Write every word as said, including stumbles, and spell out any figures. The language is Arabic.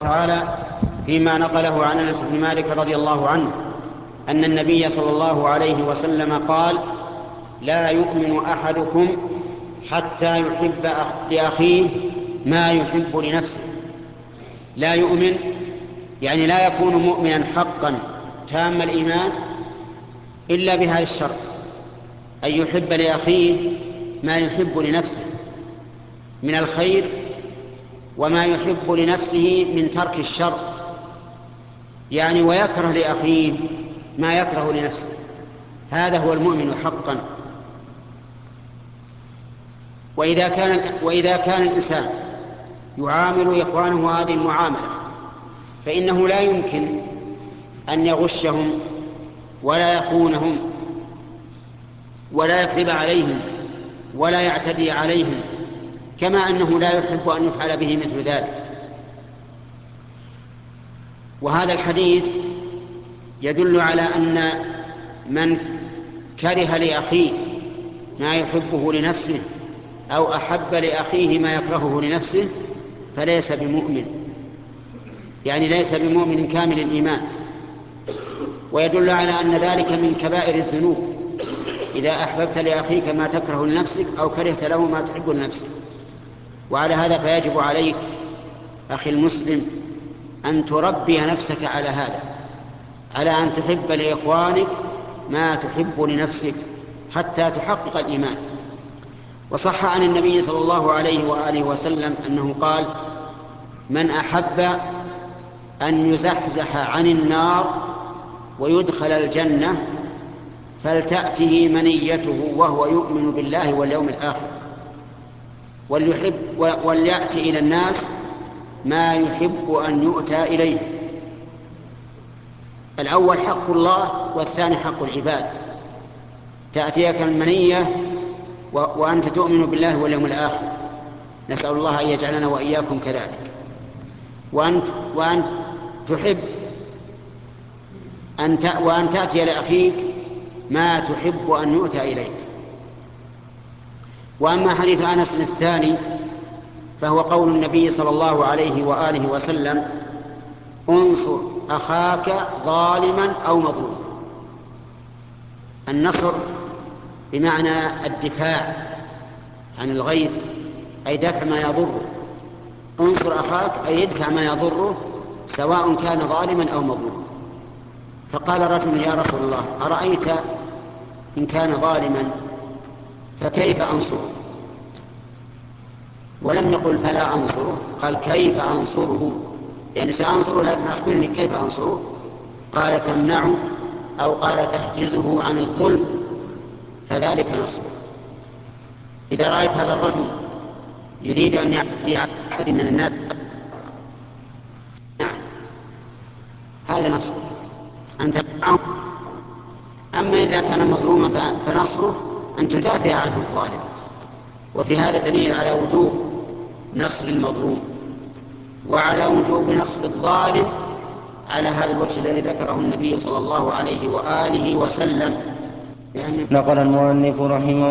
تعالى فيما نقله عن أنس بن مالك رضي الله عنه أن النبي صلى الله عليه وسلم قال: لا يؤمن أحدكم حتى يحب لأخيه ما يحب لنفسه. لا يؤمن يعني لا يكون مؤمنا حقا تام الإيمان إلا بهذا الشرط، أن يحب لأخيه ما يحب لنفسه من الخير وما يحب لنفسه من ترك الشر، يعني ويكره لأخيه ما يكره لنفسه. هذا هو المؤمن حقا. وإذا كان, وإذا كان الإنسان يعامل إخوانه هذه المعاملة فإنه لا يمكن أن يغشهم ولا يخونهم ولا يكذب عليهم ولا يعتدي عليهم، كما أنه لا يحب أن يفعل به مثل ذلك. وهذا الحديث يدل على أن من كره لأخيه ما يحبه لنفسه أو أحب لأخيه ما يكرهه لنفسه فليس بمؤمن، يعني ليس بمؤمن كامل الإيمان. ويدل على أن ذلك من كبائر الذنوب، إذا أحببت لأخيك ما تكره لنفسك أو كرهت له ما تحب لنفسك. وعلى هذا فيجب عليك أخي المسلم أن تربي نفسك على هذا، على أن تحب لإخوانك ما تحب لنفسك حتى تحقق الإيمان. وصح عن النبي صلى الله عليه وآله وسلم أنه قال: من أحب أن يزحزح عن النار ويدخل الجنة فلتأته منيته وهو يؤمن بالله واليوم الآخر، وليحب وليأتي إلى الناس ما يحب أن يؤتى إليه. الأول حق الله والثاني حق العباد. تأتيك المنية وأنت تؤمن بالله واليوم الآخر، نسأل الله أن يجعلنا وإياكم كذلك. وأنت, وأن تحب أن وأن تأتي لأخيك ما تحب أن يؤتى إليك. وأما حديث أنس الثاني فهو قول النبي صلى الله عليه وآله وسلم: انصر أخاك ظالما أو مظلوما. النصر بمعنى الدفاع عن الغير، أي دفع ما يضره. انصر أخاك أي يدفع ما يضره سواء كان ظالما أو مظلوما. فقال رجل: يا رسول الله، أرأيت إن كان ظالما فكيف أنصره؟ ولم يقل فلا أنصره، قال كيف أنصره، يعني سأنصره لكن أخبرني كيف أنصره. قال: تمنعه أو قال تحجزه عن الظلم فذلك نصره. إذا رأيت هذا الرجل يريد أن يعدي على أحد من الناس هذا نصره، أن تمنعه. أما إذا كان مظلوما فنصره أن تدافع عنه الظالم. وفي هذا دليل على وجوب نصر المظلوم وعلى وجوب نصر الظالم على هذا الوجه الذي ذكره النبي صلى الله عليه وآله وسلم. نقل المؤلف رحمه